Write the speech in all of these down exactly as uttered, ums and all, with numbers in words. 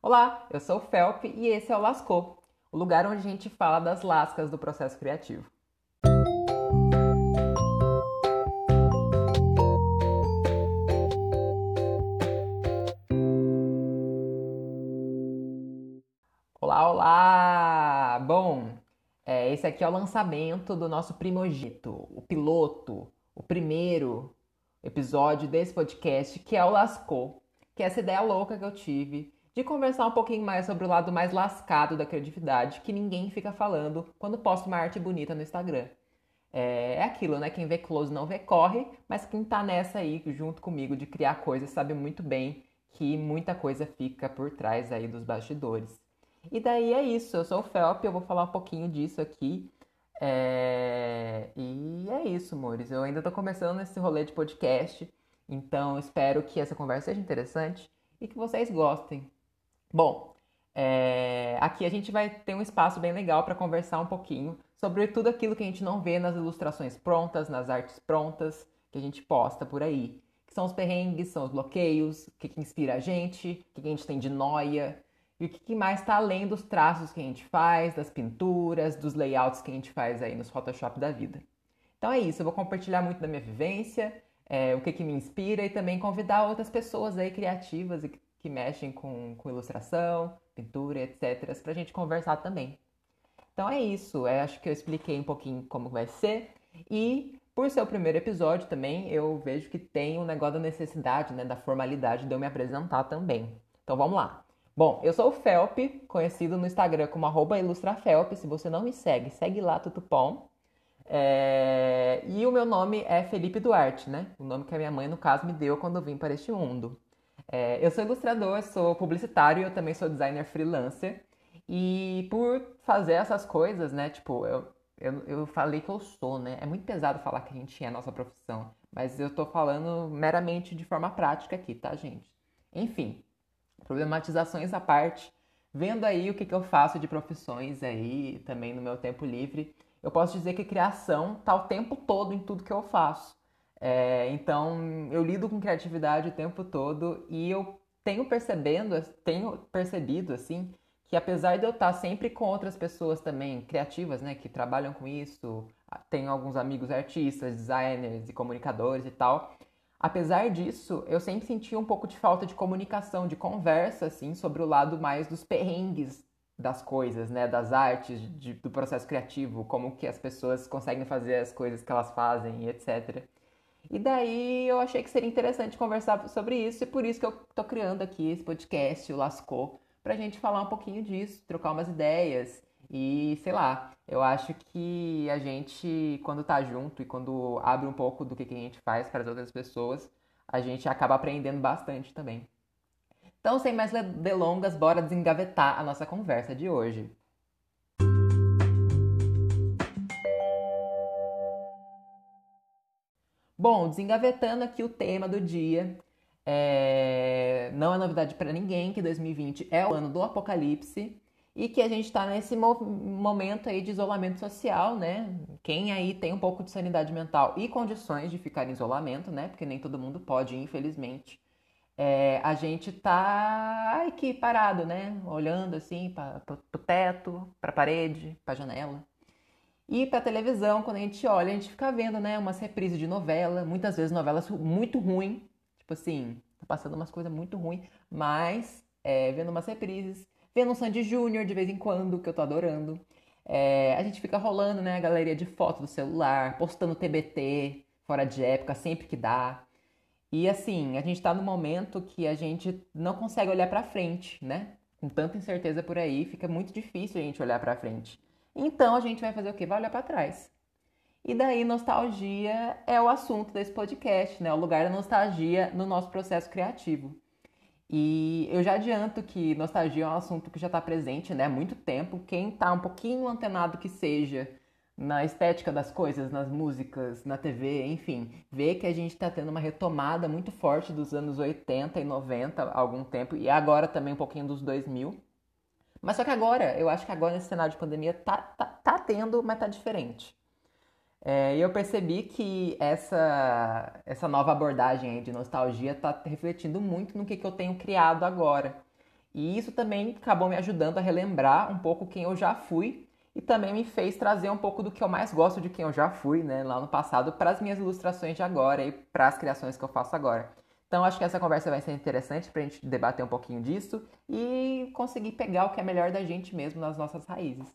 Olá, eu sou o Felp e esse é o Lascou, o lugar onde a gente fala das lascas do processo criativo. Olá, olá! Bom, é, esse aqui é o lançamento do nosso primogênito, o piloto, o primeiro episódio desse podcast, que é o Lascou, que é essa ideia louca que eu tive de conversar um pouquinho mais sobre o lado mais lascado da criatividade, que ninguém fica falando quando posta uma arte bonita no Instagram. É, é aquilo, né? Quem vê close não vê corre, mas quem tá nessa aí junto comigo de criar coisas sabe muito bem que muita coisa fica por trás aí dos bastidores. E daí é isso, eu sou o Felp, eu vou falar um pouquinho disso aqui. É, E é isso, amores. Eu ainda tô começando esse rolê de podcast, então espero que essa conversa seja interessante e que vocês gostem. Bom, é, aqui a gente vai ter um espaço bem legal para conversar um pouquinho sobre tudo aquilo que a gente não vê nas ilustrações prontas, nas artes prontas que a gente posta por aí. Que são os perrengues, são os bloqueios, o que, que inspira a gente, o que, que a gente tem de noia, e o que, que mais está além dos traços que a gente faz, das pinturas, dos layouts que a gente faz aí nos Photoshop da vida. Então é isso, eu vou compartilhar muito da minha vivência, é, o que, que me inspira e também convidar outras pessoas aí criativas e que, que mexem com, com ilustração, pintura, etcétera, para a gente conversar também. Então é isso, é, acho que eu expliquei um pouquinho como vai ser e por ser o primeiro episódio também, eu vejo que tem um negócio da necessidade, né, da formalidade de eu me apresentar também. Então vamos lá. Bom, eu sou o Felp, conhecido no Instagram como arroba ilustrafelp. Se você não me segue, segue lá, tutupom. É, E o meu nome é Felipe Duarte, né? O nome que a minha mãe, no caso, me deu quando eu vim para este mundo. É, eu sou ilustrador, sou publicitário e eu também sou designer freelancer. E por fazer essas coisas, né? Tipo, eu, eu, eu falei que eu sou, né? É muito pesado falar que a gente é a nossa profissão. Mas eu tô falando meramente de forma prática aqui, tá, gente? Enfim, problematizações à parte, vendo aí o que, que eu faço de profissões aí, também no meu tempo livre, eu posso dizer que criação tá o tempo todo em tudo que eu faço. É, então, eu lido com criatividade o tempo todo e eu tenho percebendo, tenho percebido, assim, que apesar de eu estar sempre com outras pessoas também criativas, né, que trabalham com isso, tenho alguns amigos artistas, designers e comunicadores e tal, apesar disso, eu sempre senti um pouco de falta de comunicação, de conversa, assim, sobre o lado mais dos perrengues das coisas, né? Das artes, de- do processo criativo, como que as pessoas conseguem fazer as coisas que elas fazem e etcétera. E daí eu achei que seria interessante conversar sobre isso, e por isso que eu tô criando aqui esse podcast, o Lascou, pra gente falar um pouquinho disso, trocar umas ideias e, sei lá, eu acho que a gente, quando tá junto e quando abre um pouco do que que a gente faz para as outras pessoas, a gente acaba aprendendo bastante também. Então, sem mais delongas, bora desengavetar a nossa conversa de hoje. Bom, desengavetando aqui o tema do dia, é, não é novidade para ninguém que dois mil e vinte é o ano do apocalipse e que a gente está nesse mo- momento aí de isolamento social, né? Quem aí tem um pouco de sanidade mental e condições de ficar em isolamento, né? Porque nem todo mundo pode, infelizmente. É, a gente tá aqui parado, né? Olhando assim para o teto, para a parede, para a janela. E pra televisão, quando a gente olha, a gente fica vendo, né, umas reprises de novela, muitas vezes novelas muito ruins, tipo assim, tá passando umas coisas muito ruins, mas é, vendo umas reprises, vendo um Sandy Júnior de vez em quando, que eu tô adorando. É, a gente fica rolando, né, a galeria de fotos do celular, postando T B T, fora de época, sempre que dá. E assim, a gente tá num momento que a gente não consegue olhar pra frente, né? Com tanta incerteza por aí, fica muito difícil a gente olhar pra frente. Então a gente vai fazer o quê? Vai olhar pra trás. E daí, nostalgia é o assunto desse podcast, né? O lugar da nostalgia no nosso processo criativo. E eu já adianto que nostalgia é um assunto que já está presente, né, há muito tempo. Quem está um pouquinho antenado que seja na estética das coisas, nas músicas, na T V, enfim, vê que a gente está tendo uma retomada muito forte dos anos oitenta e noventa há algum tempo, e agora também um pouquinho dos dois mil. Mas só que agora, eu acho que agora nesse cenário de pandemia tá, tá, tá tendo, mas tá diferente. É, e eu percebi que essa, essa nova abordagem aí de nostalgia está refletindo muito no que, que eu tenho criado agora. E isso também acabou me ajudando a relembrar um pouco quem eu já fui e também me fez trazer um pouco do que eu mais gosto de quem eu já fui, né, lá no passado, para as minhas ilustrações de agora e para as criações que eu faço agora. Então acho que essa conversa vai ser interessante para a gente debater um pouquinho disso e conseguir pegar o que é melhor da gente mesmo nas nossas raízes.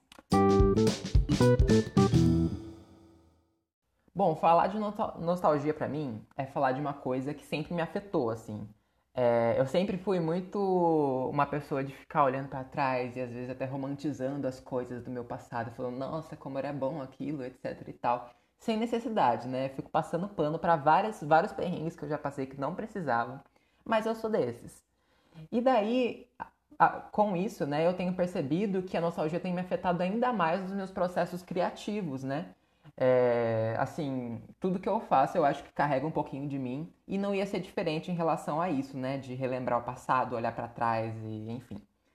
Bom, falar de nostalgia pra mim é falar de uma coisa que sempre me afetou, assim. É, eu sempre fui muito uma pessoa de ficar olhando pra trás e às vezes até romantizando as coisas do meu passado, falando, nossa, como era bom aquilo, etc e tal. Sem necessidade, né? Fico passando pano pra várias, vários perrengues que eu já passei que não precisavam, mas eu sou desses. E daí, a- a- com isso, né, eu tenho percebido que a nostalgia tem me afetado ainda mais nos meus processos criativos, né? É, assim, tudo que eu faço eu acho que carrega um pouquinho de mim e não ia ser diferente em relação a isso, né? De relembrar o passado, olhar pra trás e enfim.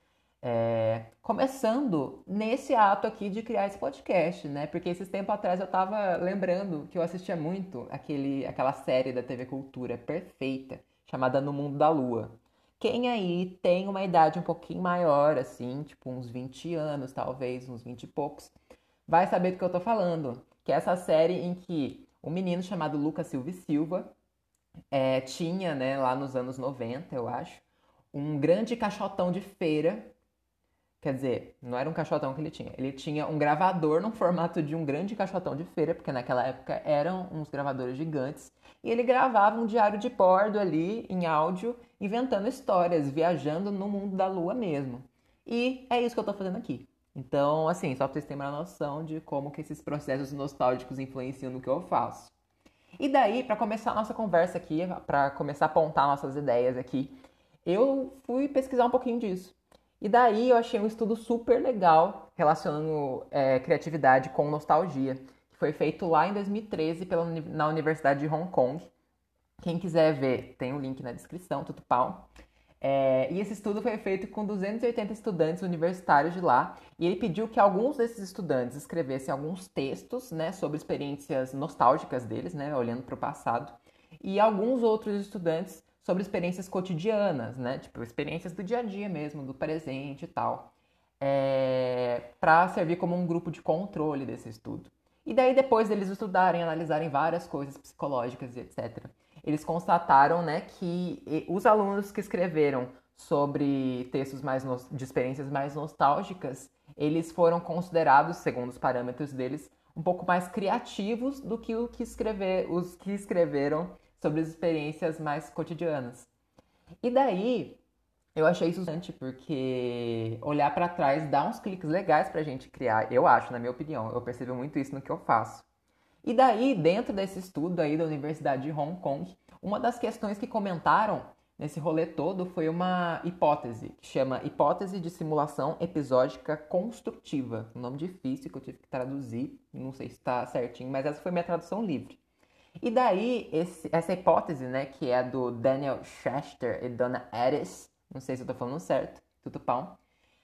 É, começando nesse ato aqui de criar esse podcast, né? Porque esses tempos atrás eu tava lembrando que eu assistia muito aquele, aquela série da T V Cultura perfeita, chamada No Mundo da Lua. Quem aí tem uma idade um pouquinho maior, assim, tipo uns vinte anos, talvez, uns vinte e poucos, vai saber do que eu tô falando. Que é essa série em que um menino chamado Lucas Silva e Silva é, tinha, né, lá nos anos noventa, eu acho, um grande caixotão de feira. Quer dizer, não era um caixotão que ele tinha. Ele tinha um gravador no formato de um grande caixotão de feira, porque naquela época eram uns gravadores gigantes. E ele gravava um diário de bordo ali, em áudio, inventando histórias, viajando no mundo da lua mesmo. E é isso que eu tô fazendo aqui. Então, assim, só pra vocês terem uma noção de como que esses processos nostálgicos influenciam no que eu faço. E daí, para começar a nossa conversa aqui, para começar a apontar nossas ideias aqui, eu fui pesquisar um pouquinho disso. E daí eu achei um estudo super legal relacionando é, criatividade com nostalgia, que foi feito lá em dois mil e treze pela, na Universidade de Hong Kong. Quem quiser ver, tem o um link na descrição, tudo pau. É, e esse estudo foi feito com duzentos e oitenta estudantes universitários de lá, e ele pediu que alguns desses estudantes escrevessem alguns textos, né, sobre experiências nostálgicas deles, né, olhando para o passado, e alguns outros estudantes sobre experiências cotidianas, né, tipo experiências do dia a dia mesmo, do presente e tal, é, para servir como um grupo de controle desse estudo. E daí depois deles estudarem, analisarem várias coisas psicológicas e etcétera, eles constataram, né, que os alunos que escreveram sobre textos mais no... de experiências mais nostálgicas, eles foram considerados, segundo os parâmetros deles, um pouco mais criativos do que, o que escrever... os que escreveram sobre as experiências mais cotidianas. E daí, eu achei isso interessante, porque olhar para trás dá uns cliques legais pra gente criar, eu acho, na minha opinião. Eu percebo muito isso no que eu faço. E daí, dentro desse estudo aí da Universidade de Hong Kong, uma das questões que comentaram nesse rolê todo foi uma hipótese, que chama Hipótese de Simulação Episódica Construtiva. Um nome difícil que eu tive que traduzir, não sei se está certinho, mas essa foi minha tradução livre. E daí, esse, essa hipótese, né, que é do Daniel Schechter e Donna Addis, não sei se eu estou falando certo, tudo pão.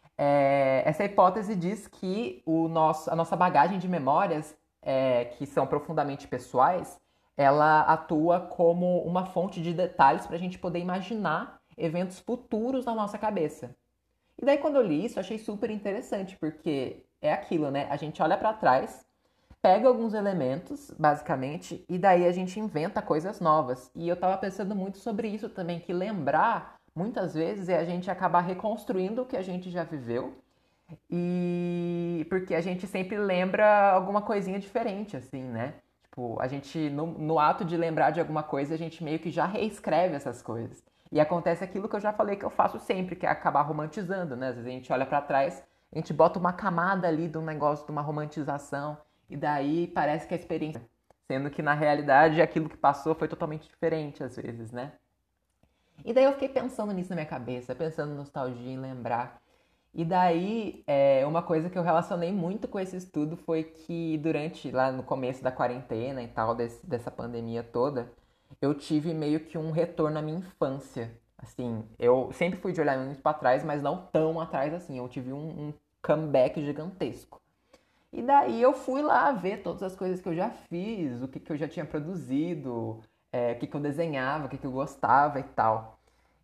É, essa hipótese diz que o nosso, a nossa bagagem de memórias, é, que são profundamente pessoais, ela atua como uma fonte de detalhes para a gente poder imaginar eventos futuros na nossa cabeça. E daí, quando eu li isso, eu achei super interessante, porque é aquilo, né? A gente olha para trás, pega alguns elementos, basicamente, e daí a gente inventa coisas novas. E eu tava pensando muito sobre isso também, que lembrar, muitas vezes, é a gente acabar reconstruindo o que a gente já viveu. E porque a gente sempre lembra alguma coisinha diferente, assim, né? Tipo, a gente, no, no ato de lembrar de alguma coisa, a gente meio que já reescreve essas coisas. E acontece aquilo que eu já falei que eu faço sempre, que é acabar romantizando, né? Às vezes a gente olha pra trás, a gente bota uma camada ali de um negócio, de uma romantização, e daí parece que é a experiência. Sendo que na realidade aquilo que passou foi totalmente diferente, às vezes, né? E daí eu fiquei pensando nisso na minha cabeça, pensando em nostalgia, em lembrar. E daí, é, uma coisa que eu relacionei muito com esse estudo foi que durante, lá no começo da quarentena e tal, desse, dessa pandemia toda, eu tive meio que um retorno à minha infância. Assim, eu sempre fui de olhar muito para trás, mas não tão atrás assim. Eu tive um, um comeback gigantesco. E daí eu fui lá ver todas as coisas que eu já fiz, o que, que eu já tinha produzido, é, o que, que eu desenhava, o que, que eu gostava e tal.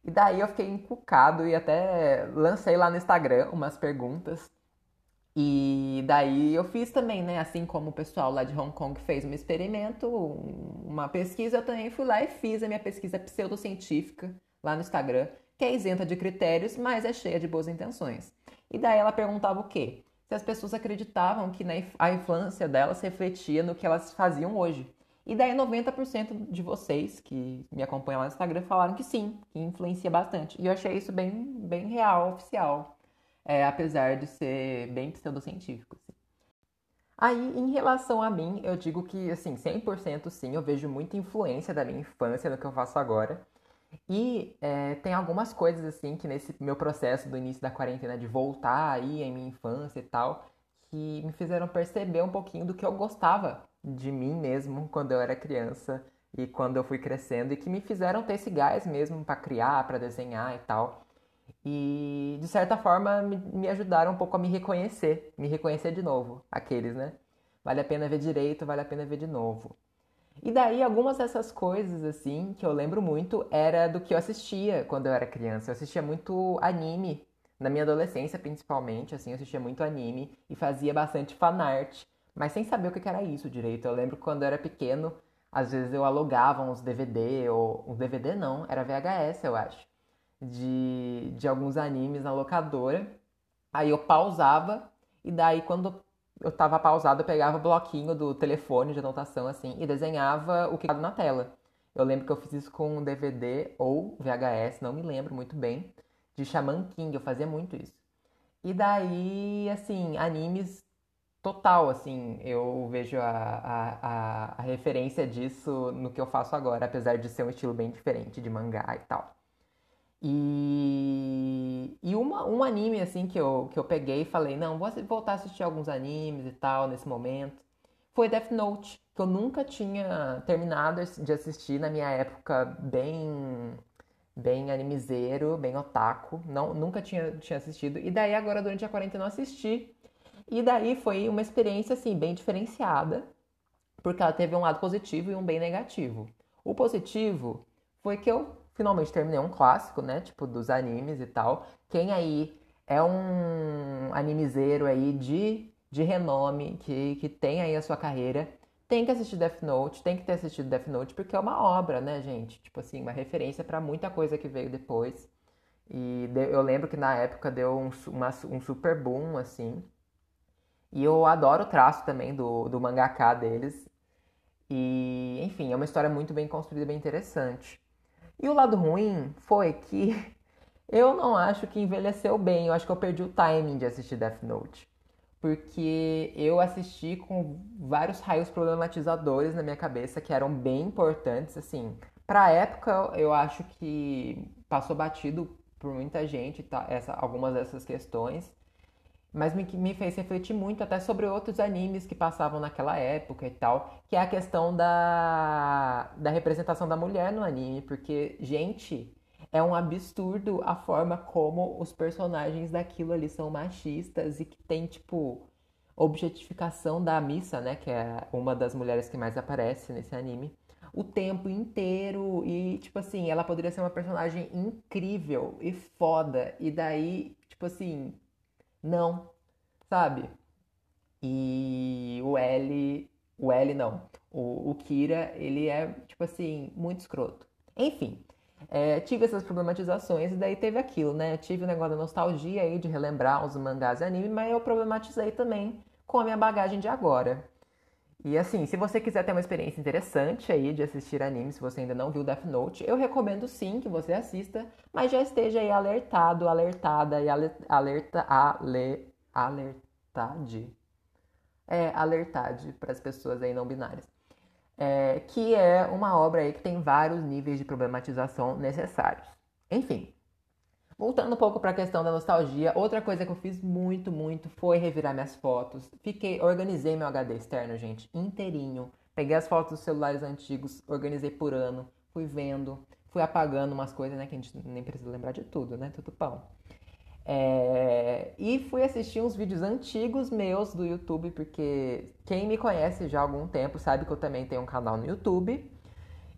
E daí eu fiquei encucado e até lancei lá no Instagram umas perguntas. E daí eu fiz também, né? Assim como o pessoal lá de Hong Kong fez um experimento, uma pesquisa, eu também fui lá e fiz a minha pesquisa pseudocientífica lá no Instagram, que é isenta de critérios, mas é cheia de boas intenções. E daí ela perguntava o quê? Se as pessoas acreditavam que a infância delas refletia no que elas faziam hoje. E daí noventa por cento de vocês que me acompanham lá no Instagram falaram que sim, que influencia bastante. E eu achei isso bem, bem real, oficial. É, apesar de ser bem pseudocientífico. Assim. Aí, em relação a mim, eu digo que, assim, cem por cento sim, eu vejo muita influência da minha infância no que eu faço agora. E é, tem algumas coisas, assim, que nesse meu processo do início da quarentena, de voltar aí em minha infância e tal, que me fizeram perceber um pouquinho do que eu gostava de mim mesmo quando eu era criança e quando eu fui crescendo, e que me fizeram ter esse gás mesmo para criar, para desenhar e tal. E, de certa forma, me, me ajudaram um pouco a me reconhecer. Me reconhecer de novo. Aqueles, né? Vale a pena ver direito, vale a pena ver de novo. E daí, algumas dessas coisas, assim, que eu lembro muito, era do que eu assistia quando eu era criança. Eu assistia muito anime, na minha adolescência, principalmente, assim, eu assistia muito anime e fazia bastante fanart, mas sem saber o que era isso direito. Eu lembro que quando eu era pequeno, às vezes eu alugava uns D V D, ou... Um D V D não, era V H S, eu acho de, de alguns animes na locadora. Aí eu pausava, e daí quando eu tava pausado, eu pegava o bloquinho do telefone de anotação assim e desenhava o que estava na tela. Eu lembro que eu fiz isso com um D V D ou V H S, não me lembro muito bem, de Shaman King, eu fazia muito isso. E daí, assim, animes total, assim, eu vejo a, a, a, a referência disso no que eu faço agora, apesar de ser um estilo bem diferente de mangá e tal. E, e uma, um anime assim que eu, que eu peguei e falei, não, vou voltar a assistir alguns animes e tal nesse momento, foi Death Note, que eu nunca tinha terminado de assistir na minha época bem bem animezeiro, bem otaku, não, nunca tinha, tinha assistido, e daí agora durante a quarentena eu assisti, e daí foi uma experiência assim bem diferenciada, porque ela teve um lado positivo e um bem negativo. O positivo foi que eu finalmente terminei um clássico, né? Tipo, dos animes e tal. Quem aí é um animezeiro aí de, de renome, que, que tem aí a sua carreira, tem que assistir Death Note, tem que ter assistido Death Note, porque é uma obra, né, gente? Tipo assim, uma referência para muita coisa que veio depois. E eu lembro que na época deu um, uma, um super boom, assim. E eu adoro o traço também do, do mangaka deles. E, enfim, é uma história muito bem construída, bem interessante. E o lado ruim foi que eu não acho que envelheceu bem. Eu acho que eu perdi o timing de assistir Death Note. Porque eu assisti com vários raios problematizadores na minha cabeça que eram bem importantes, assim. Pra época, eu acho que passou batido por muita gente, tá? Essa, algumas dessas questões. Mas me, me fez refletir muito até sobre outros animes que passavam naquela época e tal, que é a questão da, da representação da mulher no anime, porque, gente, é um absurdo a forma como os personagens daquilo ali são machistas e que tem, tipo, objetificação da Misa, né, que é uma das mulheres que mais aparece nesse anime, o tempo inteiro e, tipo assim, ela poderia ser uma personagem incrível e foda, e daí, tipo assim, não, sabe? E o L. O L não. O, o Kira, ele é, tipo assim, muito escroto. Enfim, é, tive essas problematizações e daí teve aquilo, né? Tive o negócio da nostalgia aí de relembrar os mangás e anime, mas eu problematizei também com a minha bagagem de agora. E assim, se você quiser ter uma experiência interessante aí de assistir anime, se você ainda não viu Death Note, eu recomendo sim que você assista, mas já esteja aí alertado, alertada e alerta, ale, alertade. É, alertade para as pessoas aí não binárias. É, que é uma obra aí que tem vários níveis de problematização necessários. Enfim, voltando um pouco para a questão da nostalgia, outra coisa que eu fiz muito, muito foi revirar minhas fotos. Fiquei, organizei meu H D externo, gente, inteirinho. Peguei as fotos dos celulares antigos, organizei por ano, fui vendo, fui apagando umas coisas, né, que a gente nem precisa lembrar de tudo, né, tudo pão. É... E fui assistir uns vídeos antigos meus do YouTube, porque quem me conhece já há algum tempo sabe que eu também tenho um canal no YouTube.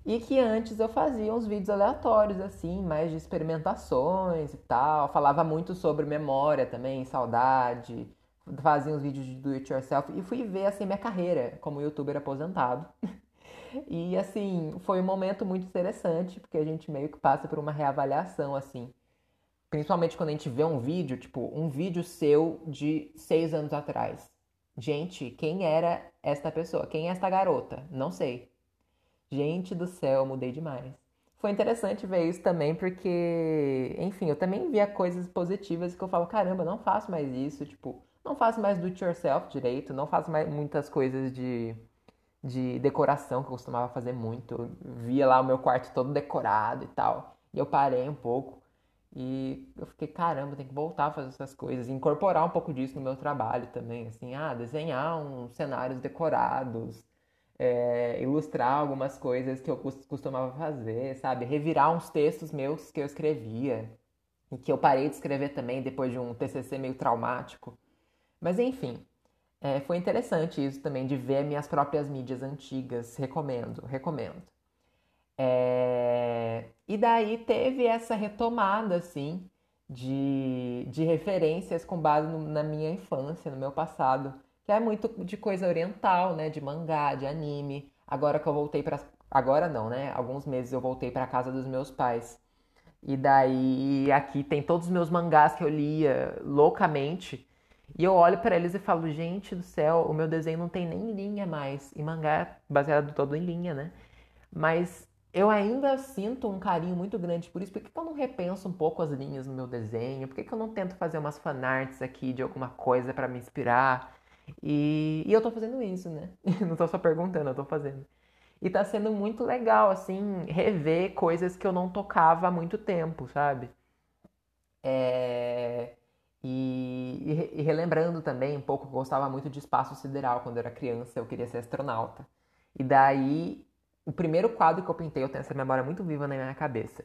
E que antes eu fazia uns vídeos aleatórios, assim, mais de experimentações e tal. Falava muito sobre memória também, saudade. Fazia uns vídeos de do it yourself. E fui ver, assim, minha carreira como youtuber aposentado. E, assim, foi um momento muito interessante, porque a gente meio que passa por uma reavaliação, assim. Principalmente quando a gente vê um vídeo, tipo, um vídeo seu de seis anos atrás. Gente, quem era esta pessoa? Quem é esta garota? Não sei. Gente do céu, mudei demais. Foi interessante ver isso também, porque, enfim, eu também via coisas positivas que eu falo, caramba, não faço mais isso, tipo, não faço mais do it yourself direito, não faço mais muitas coisas de, de decoração que eu costumava fazer muito. Eu via lá o meu quarto todo decorado e tal. E eu parei um pouco. E eu fiquei, caramba, tem que voltar a fazer essas coisas, incorporar um pouco disso no meu trabalho também, assim, ah, desenhar uns cenários decorados, é, ilustrar algumas coisas que eu costumava fazer, sabe? Revirar uns textos meus que eu escrevia e que eu parei de escrever também depois de um T C C meio traumático. Mas enfim, é, foi interessante isso também de ver minhas próprias mídias antigas. Recomendo, recomendo. É, E daí teve essa retomada, assim, de, de referências com base no- na minha infância, no meu passado, que é muito de coisa oriental, né? De mangá, de anime. Agora que eu voltei para, agora não, né? Alguns meses eu voltei para casa dos meus pais. E daí aqui tem todos os meus mangás que eu lia loucamente. E eu olho para eles e falo, gente do céu, o meu desenho não tem nem linha mais. E mangá é baseado todo em linha, né? Mas eu ainda sinto um carinho muito grande por isso. Por que que eu não repenso um pouco as linhas no meu desenho? Por que que eu não tento fazer umas fanarts aqui de alguma coisa para me inspirar? E, e eu tô fazendo isso, né? Não tô só perguntando, eu tô fazendo. E tá sendo muito legal, assim, rever coisas que eu não tocava há muito tempo, sabe? É... E, e re- e relembrando também um pouco, eu gostava muito de espaço sideral quando eu era criança, eu queria ser astronauta. E daí, o primeiro quadro que eu pintei, eu tenho essa memória muito viva na minha cabeça,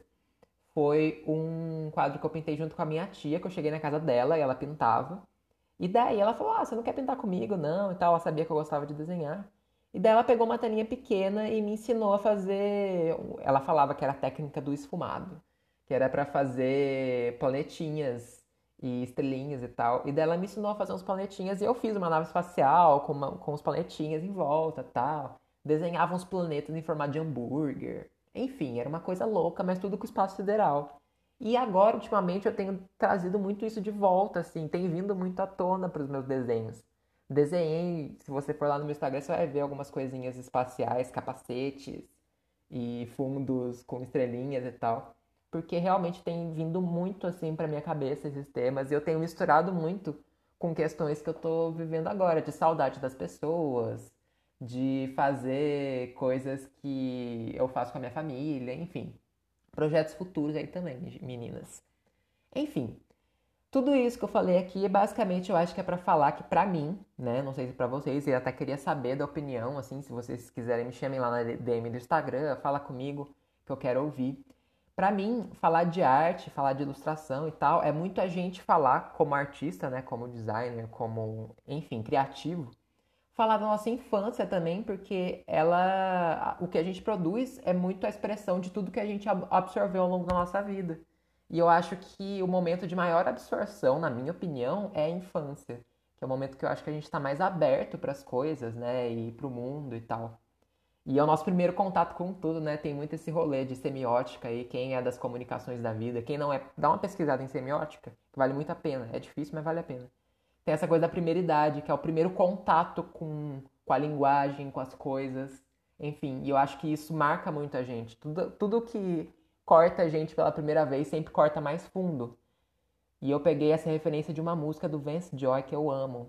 foi um quadro que eu pintei junto com a minha tia, que eu cheguei na casa dela e ela pintava. E daí ela falou: Ah, você não quer pintar comigo, não? E tal. Ela sabia que eu gostava de desenhar. E daí ela pegou uma telinha pequena e me ensinou a fazer. Ela falava que era a técnica do esfumado, que era pra fazer planetinhas e estrelinhas e tal. E daí ela me ensinou a fazer uns planetinhas e eu fiz uma nave espacial com, uma, com os planetinhas em volta e tal. Desenhava uns planetas em formato de hambúrguer. Enfim, era uma coisa louca, mas tudo com espaço sideral. E agora, ultimamente, eu tenho trazido muito isso de volta, assim, tem vindo muito à tona para os meus desenhos. Desenhei, se você for lá no meu Instagram, você vai ver algumas coisinhas espaciais, capacetes e fundos com estrelinhas e tal. Porque realmente tem vindo muito, assim, para minha cabeça esses temas. E eu tenho misturado muito com questões que eu tô vivendo agora, de saudade das pessoas, de fazer coisas que eu faço com a minha família, enfim projetos futuros aí também, meninas. Enfim, tudo isso que eu falei aqui, basicamente eu acho que é pra falar que pra mim, né, não sei se pra vocês, eu até queria saber da opinião, assim, se vocês quiserem me chamem lá na D M do Instagram, fala comigo, que eu quero ouvir. Pra mim, falar de arte, falar de ilustração e tal, é muito a gente falar como artista, né, como designer, como, enfim, criativo, falar da nossa infância também, porque ela, o que a gente produz é muito a expressão de tudo que a gente absorveu ao longo da nossa vida. E eu acho que o momento de maior absorção, na minha opinião, é a infância, que é o momento que eu acho que a gente está mais aberto para as coisas, né, e para o mundo e tal. E é o nosso primeiro contato com tudo, né? Tem muito esse rolê de semiótica aí, quem é das comunicações da vida, quem não é, dá uma pesquisada em semiótica, que vale muito a pena. É difícil, mas vale a pena. Tem essa coisa da primeira idade, que é o primeiro contato com, com a linguagem, com as coisas. Enfim, e eu acho que isso marca muito a gente. Tudo, tudo que corta a gente pela primeira vez sempre corta mais fundo. E eu peguei essa referência de uma música do Vance Joy que eu amo.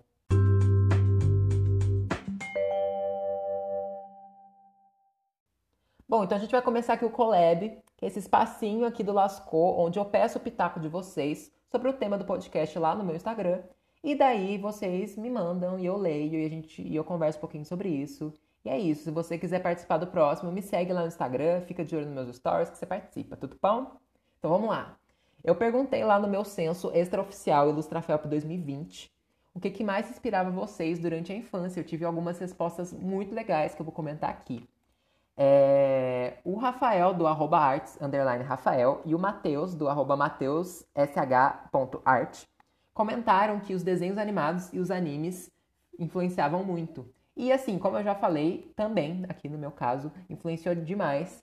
Bom, então a gente vai começar aqui o collab, que é esse espacinho aqui do Lascou, onde eu peço o pitaco de vocês sobre o tema do podcast lá no meu Instagram. E daí vocês me mandam e eu leio e a gente e eu converso um pouquinho sobre isso. E é isso. Se você quiser participar do próximo, me segue lá no Instagram, fica de olho nos meus stories que você participa, tudo bom? Então vamos lá. Eu perguntei lá no meu censo extraoficial Ilustrafelp dois mil e vinte o que, que mais inspirava vocês durante a infância. Eu tive algumas respostas muito legais que eu vou comentar aqui. É, o Rafael, do arroba arts, underline Rafael, e o Matheus, do arroba mateussh ponto art, comentaram que os desenhos animados e os animes influenciavam muito. E assim, como eu já falei, também, aqui no meu caso, influenciou demais.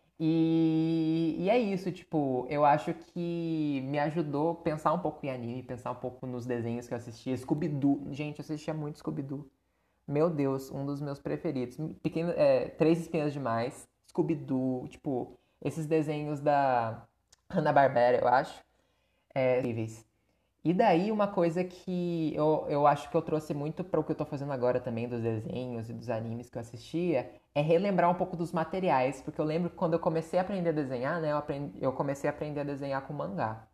E, e é isso, tipo, eu acho que me ajudou a pensar um pouco em anime, pensar um pouco nos desenhos que eu assistia. Scooby-Doo, gente, eu assistia muito Scooby-Doo. Meu Deus, um dos meus preferidos. Pequeno, é, Três Espinhas Demais, Scooby-Doo, tipo, esses desenhos da Hanna-Barbera, eu acho, é, incríveis. E daí uma coisa que eu, eu acho que eu trouxe muito para o que eu tô fazendo agora também, dos desenhos e dos animes que eu assistia, é relembrar um pouco dos materiais, porque eu lembro que quando eu comecei a aprender a desenhar, né, eu, aprendi, eu comecei a aprender a desenhar com mangá.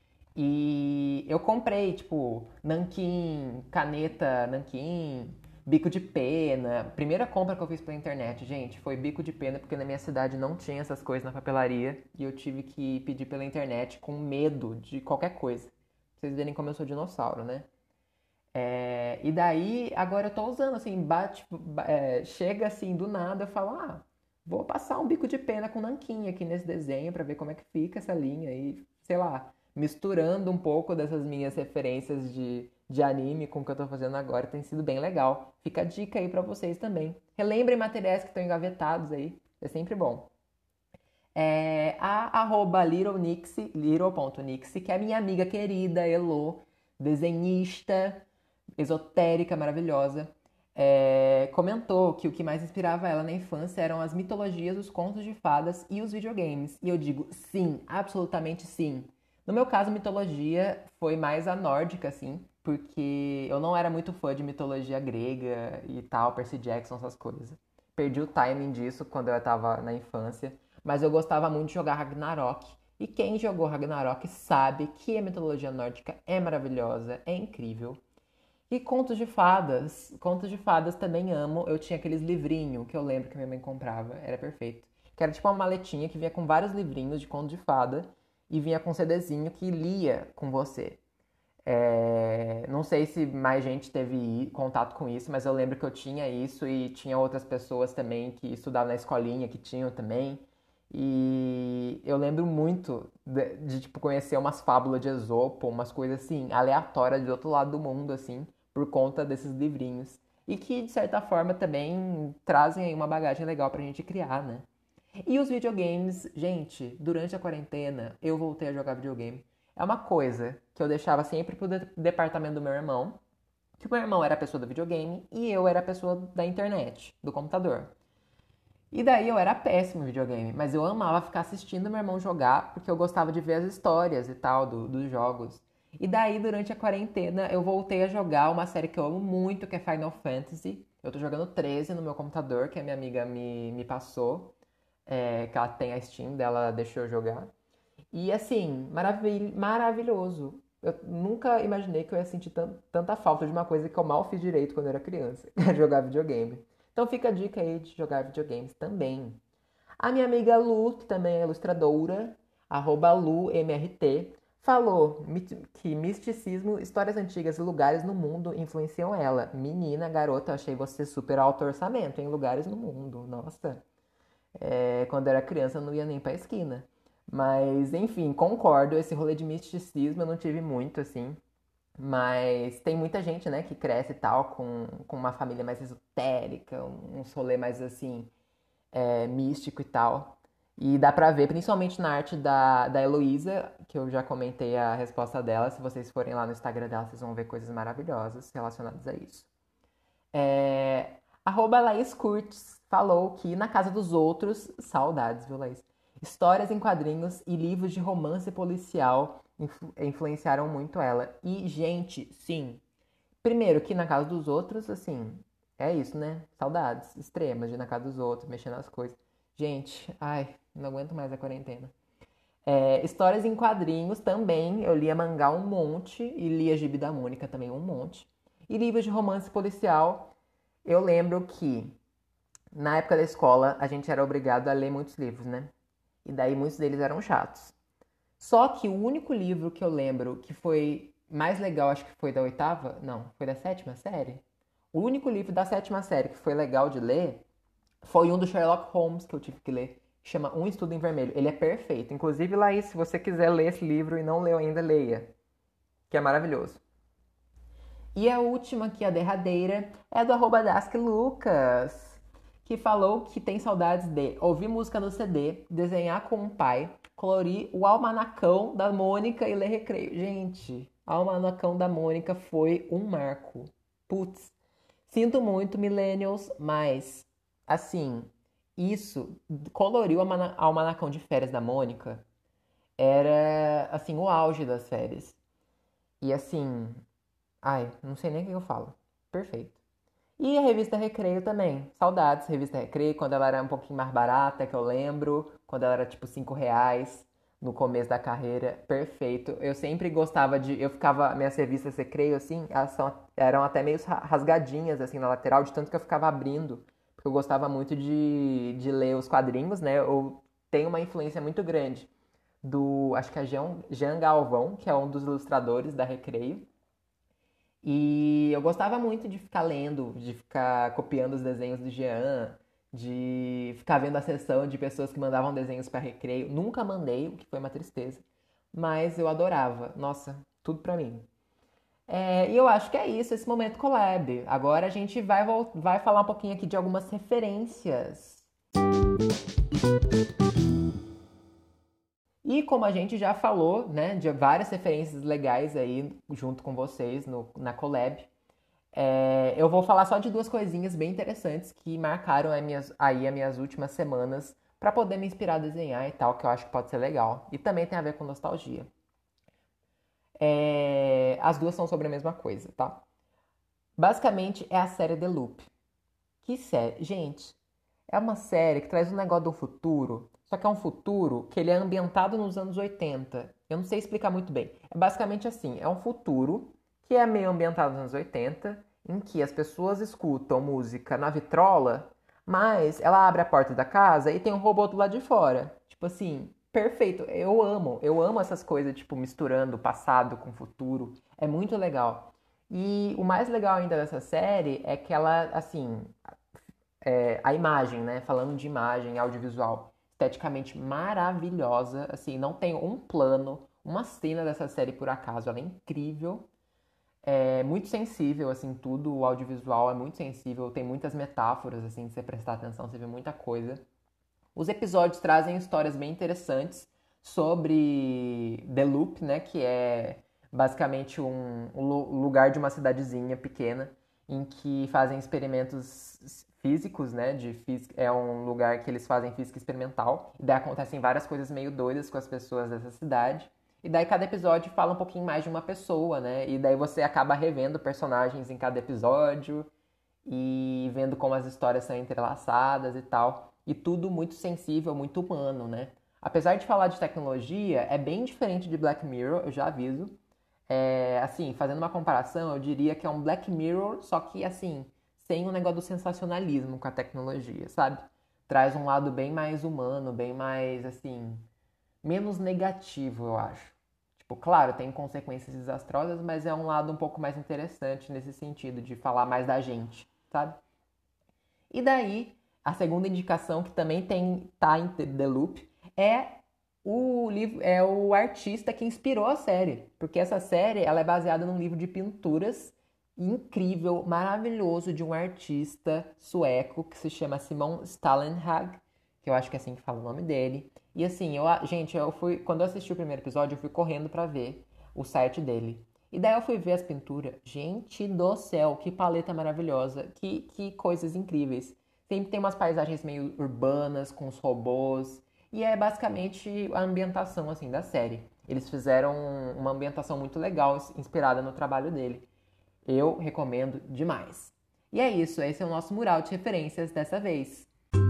E eu comprei, tipo, nanquim, caneta nanquim, bico de pena. Primeira compra que eu fiz pela internet, gente, foi bico de pena, porque na minha cidade não tinha essas coisas na papelaria e eu tive que pedir pela internet com medo de qualquer coisa. Pra vocês verem como eu sou dinossauro, né? É, e daí, agora eu tô usando, assim, bate, é, chega assim do nada, eu falo, ah, vou passar um bico de pena com nanquim aqui nesse desenho pra ver como é que fica essa linha aí, sei lá, misturando um pouco dessas minhas referências de, de anime com o que eu tô fazendo agora, tem sido bem legal. Fica a dica aí pra vocês também. Relembrem materiais que estão engavetados aí, é sempre bom. É, a arroba littlenixie, little.nixie, que é a minha amiga querida, Elo, desenhista, esotérica, maravilhosa, é, comentou que o que mais inspirava ela na infância eram as mitologias, os contos de fadas e os videogames. E eu digo sim, absolutamente sim. No meu caso, mitologia foi mais a nórdica, assim, porque eu não era muito fã de mitologia grega e tal, Percy Jackson, essas coisas. Perdi o timing disso quando eu tava na infância, mas eu gostava muito de jogar Ragnarok. E quem jogou Ragnarok sabe que a mitologia nórdica é maravilhosa, é incrível. E contos de fadas. Contos de fadas também amo. Eu tinha aqueles livrinhos que eu lembro que minha mãe comprava. Era perfeito. Que era tipo uma maletinha que vinha com vários livrinhos de conto de fada. E vinha com um CDzinho que lia com você. É, não sei se mais gente teve contato com isso, mas eu lembro que eu tinha isso e tinha outras pessoas também que estudavam na escolinha que tinham também. E eu lembro muito de, de, tipo, conhecer umas fábulas de Esopo, umas coisas assim, aleatórias do outro lado do mundo, assim, por conta desses livrinhos. E que, de certa forma, também trazem aí uma bagagem legal pra gente criar, né? E os videogames, gente, durante a quarentena eu voltei a jogar videogame. É uma coisa que eu deixava sempre pro de- departamento do meu irmão, que o meu irmão era a pessoa do videogame e eu era a pessoa da internet, do computador. E daí eu era péssimo em videogame, mas eu amava ficar assistindo meu irmão jogar porque eu gostava de ver as histórias e tal do- dos jogos. E daí, durante a quarentena, eu voltei a jogar uma série que eu amo muito, que é Final Fantasy. Eu tô jogando treze no meu computador, que a minha amiga me, me passou, é, que ela tem a Steam dela, deixou eu jogar. E assim, maravil maravilhoso. Eu nunca imaginei que eu ia sentir tan- tanta falta de uma coisa que eu mal fiz direito quando eu era criança, que é jogar videogame. Então fica a dica aí de jogar videogames também. A minha amiga Lu, que também é ilustradora, arroba LuMRT, falou que misticismo, histórias antigas e lugares no mundo influenciam ela. Menina, garota, eu achei você super alto orçamento em lugares no mundo. Nossa, é, quando eu era criança eu não ia nem pra esquina. Mas, enfim, concordo. Esse rolê de misticismo eu não tive muito, assim. Mas tem muita gente, né, que cresce e tal, com, com uma família mais esotérica, um, um rolê mais, assim, é, místico e tal. E dá pra ver, principalmente na arte da, da Heloísa, que eu já comentei a resposta dela. Se vocês forem lá no Instagram dela, vocês vão ver coisas maravilhosas relacionadas a isso. É, arroba Laís Curtis falou que na casa dos outros, saudades, viu, Laís? Histórias em quadrinhos e livros de romance policial influ- influenciaram muito ela. E, gente, sim. Primeiro, que na casa dos outros, assim, é isso, né? Saudades extremas de ir na casa dos outros, mexendo nas coisas. Gente, ai, não aguento mais a quarentena. É, histórias em quadrinhos também. Eu lia mangá um monte e lia Gibi da Mônica também um monte. E livros de romance policial. Eu lembro que na época da escola a gente era obrigado a ler muitos livros, né? E daí muitos deles eram chatos. Só que o único livro que eu lembro que foi mais legal, acho que foi da oitava, não, foi da sétima série. O único livro da sétima série que foi legal de ler foi um do Sherlock Holmes que eu tive que ler. Chama Um Estudo em Vermelho. Ele é perfeito. Inclusive, Laís, se você quiser ler esse livro e não leu ainda, leia. Que é maravilhoso. E a última, que é a derradeira, é do arroba Dask Lucas, que falou que tem saudades de ouvir música no C D, desenhar com o pai, colorir o almanacão da Mônica e ler Recreio. Gente, o almanacão da Mônica foi um marco. Putz, sinto muito, millennials, mas, assim, isso, colorir o almanacão de férias da Mônica era, assim, o auge das férias. E, assim, ai, não sei nem o que eu falo. Perfeito. E a revista Recreio também. Saudades, revista Recreio, quando ela era um pouquinho mais barata, que eu lembro. Quando ela era tipo cinco reais no começo da carreira. Perfeito. Eu sempre gostava de. Eu ficava. Minhas revistas Recreio, assim, elas são, eram até meio rasgadinhas, assim, na lateral, de tanto que eu ficava abrindo. Porque eu gostava muito de, de ler os quadrinhos, né? Eu tenho uma influência muito grande do. Acho que é Jean, Jean Galvão, que é um dos ilustradores da Recreio. E eu gostava muito de ficar lendo, de ficar copiando os desenhos do Jean, de ficar vendo a sessão de pessoas que mandavam desenhos para Recreio. Nunca mandei, o que foi uma tristeza, mas eu adorava. Nossa, tudo pra mim. É, e eu acho que é isso, esse momento collab. Agora a gente vai, vai falar um pouquinho aqui de algumas referências. E como a gente já falou, né, de várias referências legais aí junto com vocês no, na collab, é, eu vou falar só de duas coisinhas bem interessantes que marcaram as minhas, aí as minhas últimas semanas para poder me inspirar a desenhar e tal, que eu acho que pode ser legal. E também tem a ver com nostalgia. É, as duas são sobre a mesma coisa, tá? Basicamente é a série The Loop. Que série? Gente, é uma série que traz um negócio do futuro, só que é um futuro que ele é ambientado nos anos oitenta. Eu não sei explicar muito bem. É basicamente assim, é um futuro que é meio ambientado nos anos oitenta, em que as pessoas escutam música na vitrola, mas ela abre a porta da casa e tem um robô do lado de fora. Tipo assim, perfeito. Eu amo, eu amo essas coisas, tipo, misturando passado com futuro. É muito legal. E o mais legal ainda dessa série é que ela, assim, é, a imagem, né? Falando de imagem, audiovisual, esteticamente maravilhosa. Assim, não tem um plano, uma cena dessa série por acaso. Ela é incrível. É muito sensível, assim, tudo. O audiovisual é muito sensível. Tem muitas metáforas, assim, se você prestar atenção, você vê muita coisa. Os episódios trazem histórias bem interessantes sobre The Loop, né? Que é basicamente um, um lugar de uma cidadezinha pequena em que fazem experimentos físicos, né? De física, é um lugar que eles fazem física experimental. E daí acontecem várias coisas meio doidas com as pessoas dessa cidade. E daí cada episódio fala um pouquinho mais de uma pessoa, né? E daí você acaba revendo personagens em cada episódio e vendo como as histórias são entrelaçadas e tal. E tudo muito sensível, muito humano, né? Apesar de falar de tecnologia, é bem diferente de Black Mirror, eu já aviso. É, assim, fazendo uma comparação, eu diria que é um Black Mirror, só que, assim, sem o negócio do sensacionalismo com a tecnologia, sabe? Traz um lado bem mais humano, bem mais, assim, menos negativo, eu acho. Tipo, claro, tem consequências desastrosas, mas é um lado um pouco mais interessante nesse sentido, de falar mais da gente, sabe? E daí, a segunda indicação, que também tem tá em The Loop, é o livro, é o artista que inspirou a série, porque essa série ela é baseada num livro de pinturas incrível, maravilhoso de um artista sueco que se chama Simon Stallenhag, que eu acho que é assim que fala o nome dele. E assim, eu, gente, eu fui quando eu assisti o primeiro episódio, eu fui correndo para ver o site dele. E daí eu fui ver as pinturas. Gente do céu, que paleta maravilhosa, que, que coisas incríveis. Sempre tem umas paisagens meio urbanas, com os robôs. E é basicamente a ambientação, assim, da série. Eles fizeram uma ambientação muito legal, inspirada no trabalho dele. Eu recomendo demais. E é isso, esse é o nosso mural de referências dessa vez.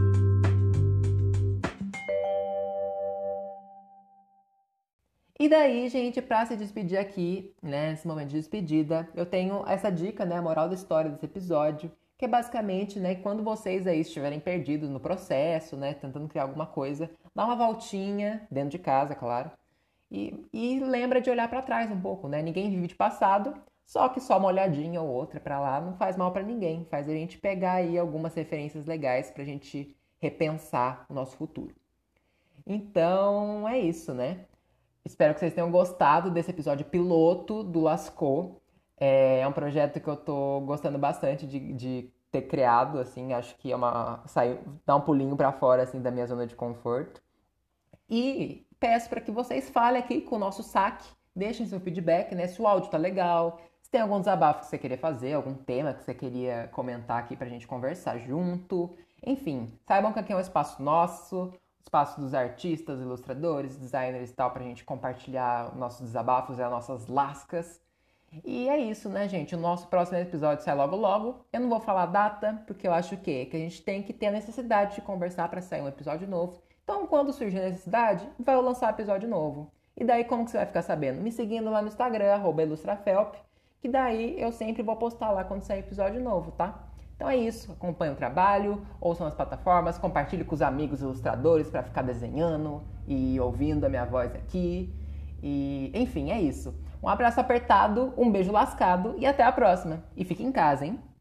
E daí, gente, pra se despedir aqui, né, nesse momento de despedida, eu tenho essa dica, né, a moral da história desse episódio, que é basicamente, né, quando vocês aí estiverem perdidos no processo, né, tentando criar alguma coisa, dá uma voltinha dentro de casa, claro, e, e lembra de olhar pra trás um pouco, né? Ninguém vive de passado, Só que só uma olhadinha ou outra pra lá não faz mal pra ninguém, faz a gente pegar aí algumas referências legais pra gente repensar o nosso futuro. Então é isso, né? Espero que vocês tenham gostado desse episódio piloto do Lascou. É um projeto que eu tô gostando bastante de, de ter criado, assim, acho que é uma sair, dar um pulinho pra fora assim da minha zona de conforto. E peço para que vocês falem aqui com o nosso saque, deixem seu feedback, né? Se o áudio tá legal, se tem algum desabafo que você queria fazer, algum tema que você queria comentar aqui pra gente conversar junto. Enfim, saibam que aqui é um espaço nosso, espaço dos artistas, ilustradores, designers e tal, pra gente compartilhar nossos desabafos e as nossas lascas. E é isso, né, gente? O nosso próximo episódio sai logo logo. Eu não vou falar a data, porque eu acho que, que a gente tem que ter a necessidade de conversar para sair um episódio novo. Então, quando surgir a necessidade, vai lançar episódio novo. E daí, como que você vai ficar sabendo? Me seguindo lá no Instagram, arroba ilustrafelp, que daí eu sempre vou postar lá quando sair episódio novo, tá? Então é isso, acompanhe o trabalho, ouçam as plataformas, compartilhe com os amigos ilustradores para ficar desenhando e ouvindo a minha voz aqui. E, enfim, é isso. Um abraço apertado, um beijo lascado e até a próxima. E fique em casa, hein?